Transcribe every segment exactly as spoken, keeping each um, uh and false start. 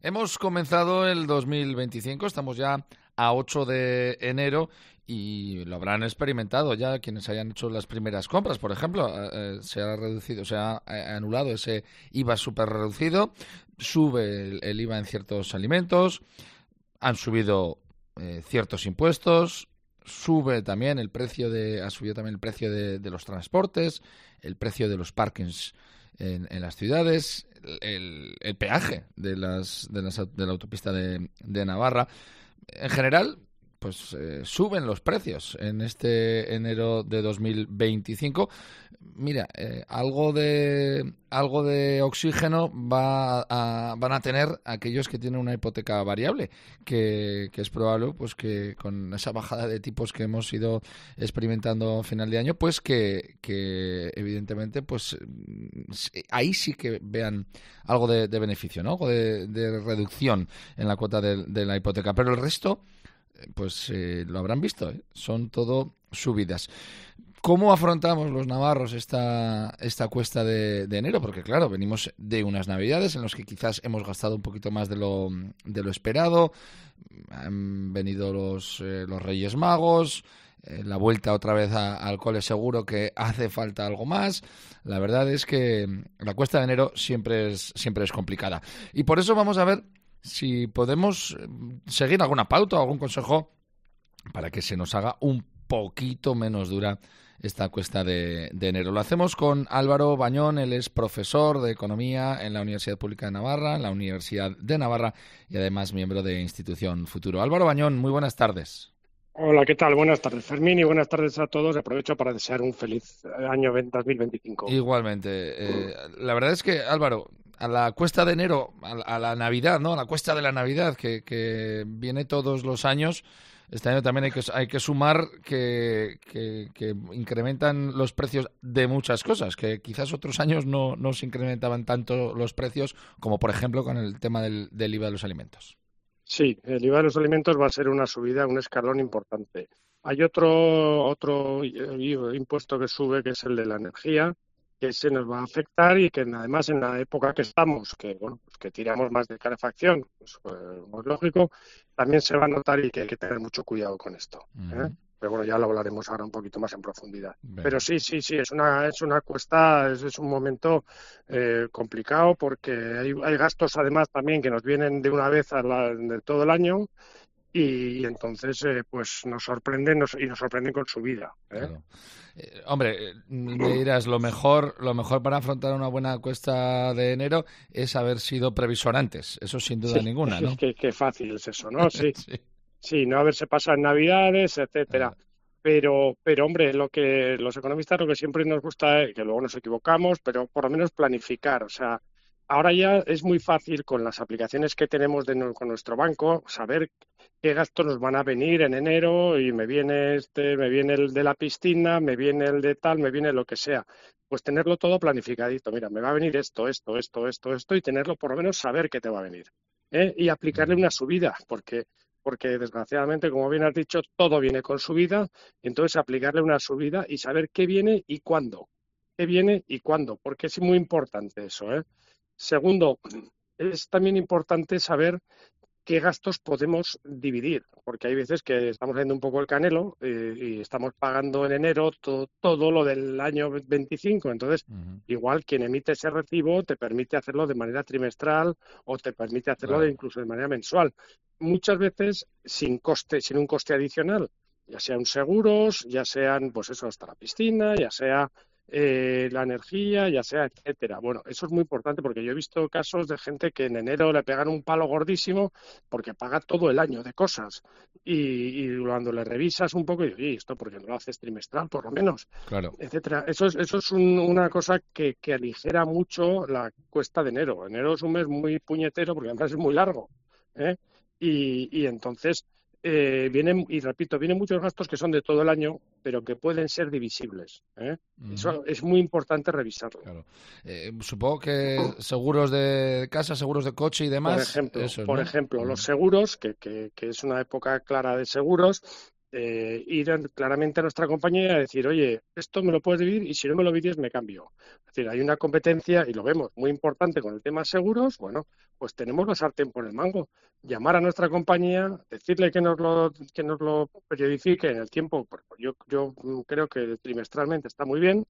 Hemos comenzado el dos mil veinticinco, estamos ya a ocho de enero y lo habrán experimentado ya quienes hayan hecho las primeras compras. Por ejemplo, eh, se ha reducido, se ha anulado ese I V A súper reducido, sube el, el I V A en ciertos alimentos, han subido eh, ciertos impuestos, sube también el precio de, ha subido también el precio de, de los transportes, el precio de los parkings en, en las ciudades, el, el peaje de las de, las, de la autopista de, de Navarra. En general, pues eh, suben los precios en este enero de dos mil veinticinco. Mira, eh, algo de algo de oxígeno va a, van a tener aquellos que tienen una hipoteca variable, que, que es probable pues que con esa bajada de tipos que hemos ido experimentando a final de año, pues que, que evidentemente pues ahí sí que vean algo de, de beneficio, ¿no? Algo de, de reducción en la cuota de, de la hipoteca. Pero el resto, pues eh, lo habrán visto, ¿eh? Son todo subidas. ¿Cómo afrontamos los navarros esta, esta cuesta de, de enero? Porque claro, venimos de unas navidades en las que quizás hemos gastado un poquito más de lo, de lo esperado, han venido los, eh, los Reyes Magos, eh, la vuelta otra vez a, al cole seguro que hace falta algo más. La verdad es que la cuesta de enero siempre es, siempre es complicada. Y por eso vamos a ver si podemos seguir alguna pauta o algún consejo para que se nos haga un poquito menos dura esta cuesta de, de enero. Lo hacemos con Álvaro Bañón, él es profesor de Economía en la Universidad Pública de Navarra, en la Universidad de Navarra y además miembro de Institución Futuro. Álvaro Bañón, muy buenas tardes. Hola, ¿qué tal? Buenas tardes, Fermín, y buenas tardes a todos. Aprovecho para desear un feliz año dos mil veinticinco. Igualmente. Eh, la verdad es que, Álvaro, a la cuesta de enero, a la, a la Navidad, ¿no? A la cuesta de la Navidad, que, que viene todos los años, este año también hay que, hay que sumar que, que, que incrementan los precios de muchas cosas, que quizás otros años no, no se incrementaban tanto los precios, como por ejemplo con el tema del, del I V A de los alimentos. Sí, el I V A de los alimentos va a ser una subida, un escalón importante. Hay otro, otro impuesto que sube, que es el de la energía, que se nos va a afectar y que además en la época que estamos, que bueno, pues que tiramos más de calefacción, pues, pues es lógico, también se va a notar y que hay que tener mucho cuidado con esto, ¿eh? Uh-huh. Pero bueno, ya lo hablaremos ahora un poquito más en profundidad. Bien. Pero sí, sí, sí, es una es una cuesta, es, es un momento eh, complicado porque hay, hay gastos además también que nos vienen de una vez a la, de todo el año. Y entonces, eh, pues nos sorprenden nos, y nos sorprenden con su vida, ¿eh? Claro. Eh, hombre, me dirás, lo mejor, lo mejor para afrontar una buena cuesta de enero es haber sido previsor antes. Eso sin duda sí, ninguna, ¿no? Qué, qué fácil es eso, ¿no? Sí, sí. sí, no haberse pasado en Navidades, etcétera. Ah. Pero, pero hombre, lo que los economistas lo que siempre nos gusta es que luego nos equivocamos, pero por lo menos planificar, o sea. Ahora ya es muy fácil con las aplicaciones que tenemos de no, con nuestro banco saber qué gastos nos van a venir en enero y me viene este, me viene el de la piscina, me viene el de tal, me viene lo que sea. Pues tenerlo todo planificadito. Mira, me va a venir esto, esto, esto, esto, esto y tenerlo por lo menos saber qué te va a venir, ¿eh? Y aplicarle una subida, porque porque desgraciadamente, como bien has dicho, todo viene con subida. Entonces aplicarle una subida y saber qué viene y cuándo, qué viene y cuándo, porque es muy importante eso, ¿eh? Segundo, es también importante saber qué gastos podemos dividir, porque hay veces que estamos haciendo un poco el canelo eh, y estamos pagando en enero todo, todo lo del año veinticinco. Entonces, uh-huh. igual quien emite ese recibo te permite hacerlo de manera trimestral o te permite hacerlo claro. de, incluso de manera mensual. Muchas veces sin coste, sin un coste adicional, ya sean seguros, ya sean, pues eso, hasta la piscina, ya sea Eh, la energía, ya sea, etcétera. Bueno, eso es muy importante porque yo he visto casos de gente que en enero le pegan un palo gordísimo porque paga todo el año de cosas y, y cuando le revisas un poco y dices, ¿esto por qué no lo haces trimestral por lo menos? Claro. Etcétera. Eso es, eso es un, una cosa que, que aligera mucho la cuesta de enero. Enero es un mes muy puñetero porque además es muy largo, ¿eh? Y, y entonces Eh, vienen, y repito, vienen muchos gastos que son de todo el año, pero que pueden ser divisibles, ¿eh? Uh-huh. Eso es muy importante revisarlo. Claro. Eh, supongo que seguros de casa, seguros de coche y demás. Por ejemplo, eso, por ¿no? ejemplo Uh-huh. los seguros, que, que, que es una época clara de seguros, eh, ir claramente a nuestra compañía y decir, oye, esto me lo puedes dividir y si no me lo divides me cambio. Es decir, hay una competencia y lo vemos muy importante con el tema seguros, bueno, pues tenemos la sartén por el mango. Llamar a nuestra compañía, decirle que nos lo, que nos lo periodifique en el tiempo, yo, yo creo que trimestralmente está muy bien,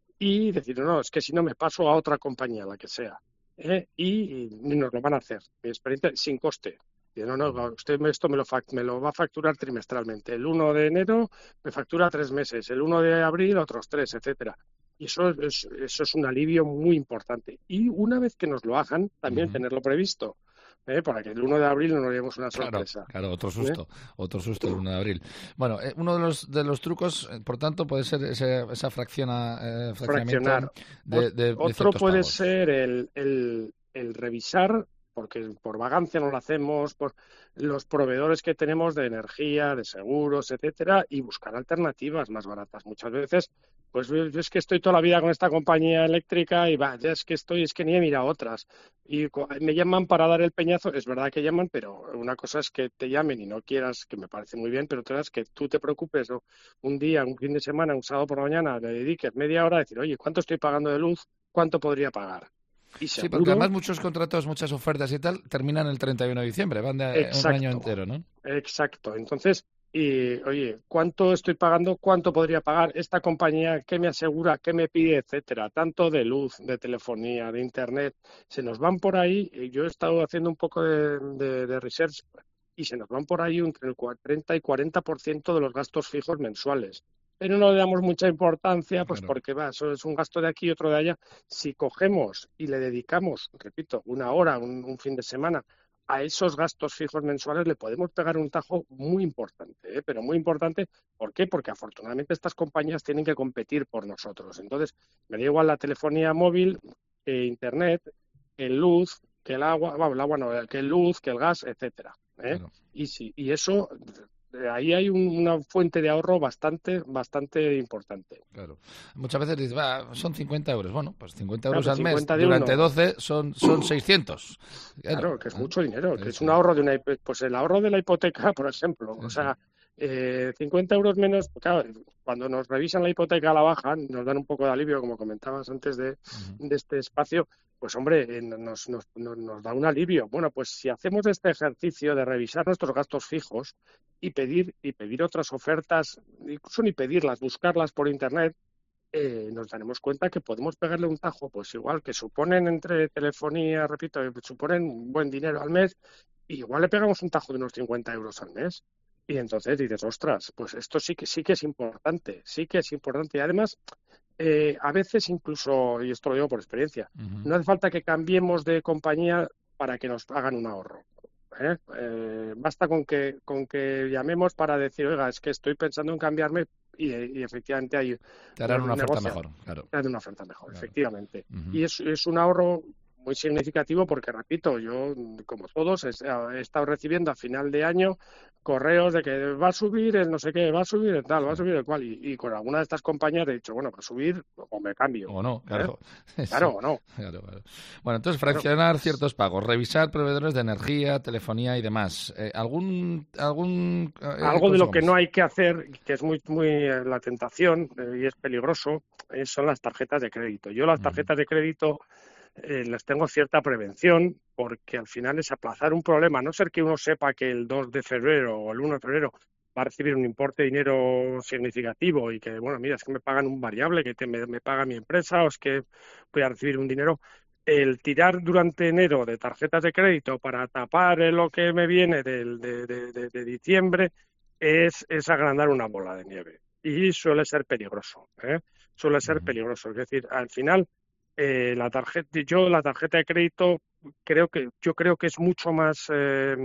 y decir, no, es que si no me paso a otra compañía, la que sea, ¿eh? y, y nos lo van a hacer, mi experiencia, sin coste. No, no, usted esto me lo, me lo va a facturar trimestralmente. El uno de enero me factura tres meses, el uno de abril otros tres, etcétera. Y eso es, eso es un alivio muy importante. Y una vez que nos lo hagan, también uh-huh. tenerlo previsto, ¿eh? Para que el uno de abril no nos llevemos una sorpresa. Claro, claro, otro susto, ¿eh? Otro susto el uno de abril. Bueno, eh, uno de los de los trucos, eh, por tanto, puede ser ese, esa fracciona, eh, fraccionar. De, de, de otro puede pagos. ser el, el, el revisar, porque por vagancia no lo hacemos, por los proveedores que tenemos de energía, de seguros, etcétera, y buscar alternativas más baratas. Muchas veces, pues yo es que estoy toda la vida con esta compañía eléctrica y va, ya es que estoy, es que ni he mirado otras. Y me llaman para dar el peñazo, es verdad que llaman, pero una cosa es que te llamen y no quieras, que me parece muy bien, pero otra es que tú te preocupes, ¿no? Un día, un fin de semana, un sábado por la mañana, le dediques media hora a decir, oye, ¿cuánto estoy pagando de luz? ¿Cuánto podría pagar? Y sí, porque además muchos contratos, muchas ofertas y tal, terminan el treinta y uno de diciembre, van de exacto, un año entero, ¿no? Exacto. Entonces, y oye, ¿cuánto estoy pagando? ¿Cuánto podría pagar esta compañía? ¿Qué me asegura? ¿Qué me pide? Etcétera. Tanto de luz, de telefonía, de internet. Se nos van por ahí, y yo he estado haciendo un poco de, de, de research, y se nos van por ahí entre el treinta y cuarenta por ciento de los gastos fijos mensuales. Pero no le damos mucha importancia, pues claro. Porque va, eso es un gasto de aquí y otro de allá. Si cogemos y le dedicamos, repito, una hora, un, un fin de semana, a esos gastos fijos mensuales, le podemos pegar un tajo muy importante, ¿eh? Pero muy importante. ¿Por qué? Porque afortunadamente estas compañías tienen que competir por nosotros. Entonces, me da igual la telefonía móvil, que internet, que luz, que el agua, bueno, el agua no, que el luz, que el gas, etcétera, ¿eh? Claro. Y sí, y eso... ahí hay un, una fuente de ahorro bastante bastante importante. Claro. Muchas veces dices, va, son cincuenta euros. Bueno, pues cincuenta euros claro, al mes de durante uno. doce son, son seiscientos. Claro, claro, que es mucho dinero, que es un ahorro de una pues el ahorro de la hipoteca, por ejemplo. O sea, eh, cincuenta euros menos, claro, cuando nos revisan la hipoteca a la baja, nos dan un poco de alivio, como comentabas antes de, uh-huh. de este espacio. Pues hombre, nos, nos, nos, nos da un alivio. Bueno, pues si hacemos este ejercicio de revisar nuestros gastos fijos y pedir y pedir otras ofertas, incluso ni pedirlas, buscarlas por internet, eh, nos daremos cuenta que podemos pegarle un tajo, pues igual que suponen entre telefonía, repito, suponen un buen dinero al mes, y igual le pegamos un tajo de unos cincuenta euros al mes. Y entonces dices, ostras, pues esto sí que sí que es importante, sí que es importante. Y además, Eh, a veces incluso, y esto lo digo por experiencia, uh-huh. no hace falta que cambiemos de compañía para que nos hagan un ahorro. ¿eh? Eh, basta con que con que llamemos para decir, oiga, es que estoy pensando en cambiarme y, y efectivamente hay... Te harán una oferta negocio, mejor, claro. Te harán una oferta mejor, claro. Efectivamente. Uh-huh. Y es, es un ahorro muy significativo porque, repito, yo, como todos, he, he estado recibiendo a final de año correos de que va a subir el no sé qué, va a subir el tal, va a subir el cual, y, y con alguna de estas compañías he dicho, bueno, va a subir o me cambio. O no, claro. ¿Eh? Claro, o no. Claro, claro. Bueno, entonces fraccionar claro. ciertos pagos, revisar proveedores de energía, telefonía y demás. Eh, ¿Algún... algún eh, Algo de lo que no hay que hacer, que es muy, muy eh, la tentación eh, y es peligroso, eh, son las tarjetas de crédito. Yo las tarjetas uh-huh. de crédito... Eh, les tengo cierta prevención porque al final es aplazar un problema, a no ser que uno sepa que el dos de febrero o el uno de febrero va a recibir un importe de dinero significativo y que, bueno, mira, es que me pagan un variable que te, me, me paga mi empresa o es que voy a recibir un dinero. El tirar durante enero de tarjetas de crédito para tapar lo que me viene de, de, de, de, de diciembre es, es agrandar una bola de nieve y suele ser peligroso, ¿eh? Suele ser uh-huh. peligroso, es decir, al final Eh, la tarjeta, yo la tarjeta de crédito creo que yo creo que es mucho más eh,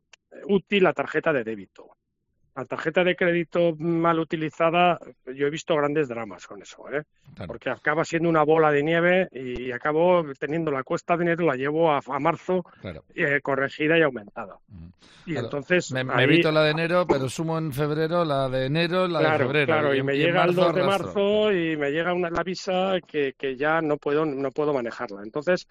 útil la tarjeta de débito. La tarjeta de crédito mal utilizada, yo he visto grandes dramas con eso, ¿eh? Claro. Porque acaba siendo una bola de nieve y acabo teniendo la cuesta de enero, la llevo a, a marzo claro. eh, corregida y aumentada. Mm. Y claro. entonces me, ahí... me evito la de enero, pero sumo en febrero la de enero, la claro, de febrero. Claro, y, y me y llega el dos de arrastro. marzo y me llega una la visa que, que ya no puedo no puedo manejarla. Entonces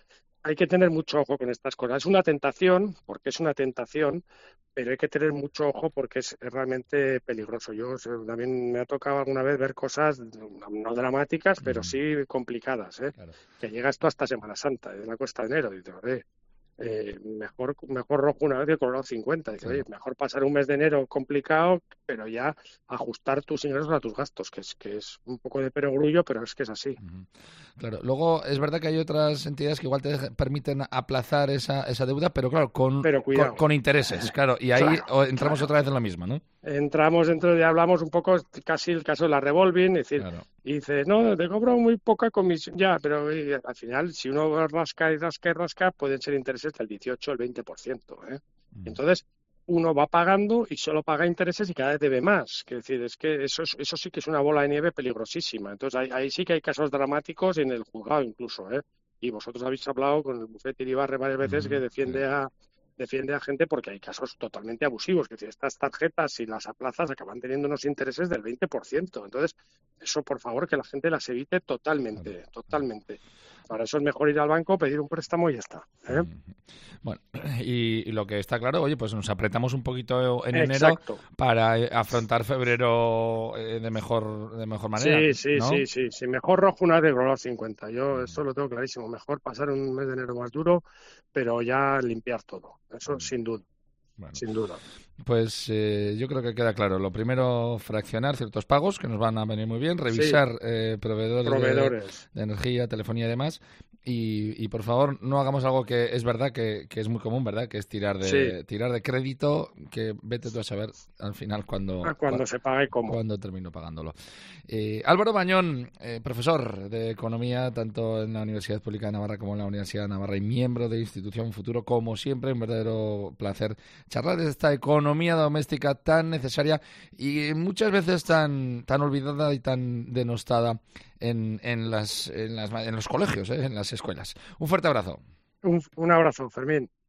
hay que tener mucho ojo con estas cosas. Es una tentación, porque es una tentación, pero hay que tener mucho ojo porque es, es realmente peligroso. Yo o sea, también me ha tocado alguna vez ver cosas no, no dramáticas, pero Mm, sí complicadas, ¿eh? claro. Que llega esto hasta Semana Santa, de la Cuesta de Enero. Y dices, oye, eh, mejor, mejor rojo una vez que colorado cincuenta. Dice, oye, Claro. mejor pasar un mes de enero complicado, pero ya ajustar tus ingresos a tus gastos, que es, que es un poco de perogrullo, pero es que es así. Ujú. Claro, luego es verdad que hay otras entidades que igual te deja- permiten aplazar esa, esa deuda, pero claro, con, Pero con, cuidado, con intereses, claro, y ahí claro, o- entramos claro. otra vez en lo mismo, ¿no? Entramos dentro de, hablamos un poco, casi el caso de la revolving, es decir, Claro. y dices, no, te cobro muy poca comisión, ya, pero eh, al final, si uno rasca y rasca y rasca, pueden ser intereses del dieciocho al veinte por ciento, ¿eh? Mm, Entonces, uno va pagando y solo paga intereses y cada vez debe más. Es decir, es que eso, es- eso sí que es una bola de nieve peligrosísima. Entonces, ahí, ahí sí que hay casos dramáticos en el juzgado incluso, ¿eh? Y vosotros habéis hablado con el bufete Iribarre varias veces que ujú, sí. defiende a defiende a gente porque hay casos totalmente abusivos, que si estas tarjetas, si las aplazas, acaban teniendo unos intereses del veinte por ciento. Entonces, eso, por favor, que la gente las evite Claro, totalmente, claro. totalmente. Para eso es mejor ir al banco, pedir un préstamo y ya está, ¿eh? Ujú. Bueno, y, y lo que está claro, oye, pues nos apretamos un poquito en enero Exacto. para eh, afrontar febrero eh, de mejor de mejor manera, Sí, sí, ¿no? sí, sí, sí. Mejor rojo una de color cincuenta. Yo Mm, eso lo tengo clarísimo. Mejor pasar un mes de enero más duro, pero ya limpiar todo. Eso mm. sin duda, Bueno, sin duda. pues eh, yo creo que queda claro. Lo primero, fraccionar ciertos pagos que nos van a venir muy bien, Sí, revisar eh, proveedores de, proveedores. de energía, telefonía y demás. Y, y por favor, no hagamos algo que es verdad que, que es muy común, ¿verdad? Que es tirar Sí, de tirar de crédito, que vete tú a saber al final a cuando, cuando se paga y cómo. cuando termino pagándolo. Eh, Álvaro Bañón, eh, profesor de Economía tanto en la Universidad Pública de Navarra como en la Universidad de Navarra y miembro de Institución Futuro, como siempre, un verdadero placer charlar de esta economía doméstica tan necesaria y muchas veces tan, tan olvidada y tan denostada en, en, las, en, las, en los colegios, eh, en las escuelas. Un fuerte abrazo. Un, un abrazo, Fermín.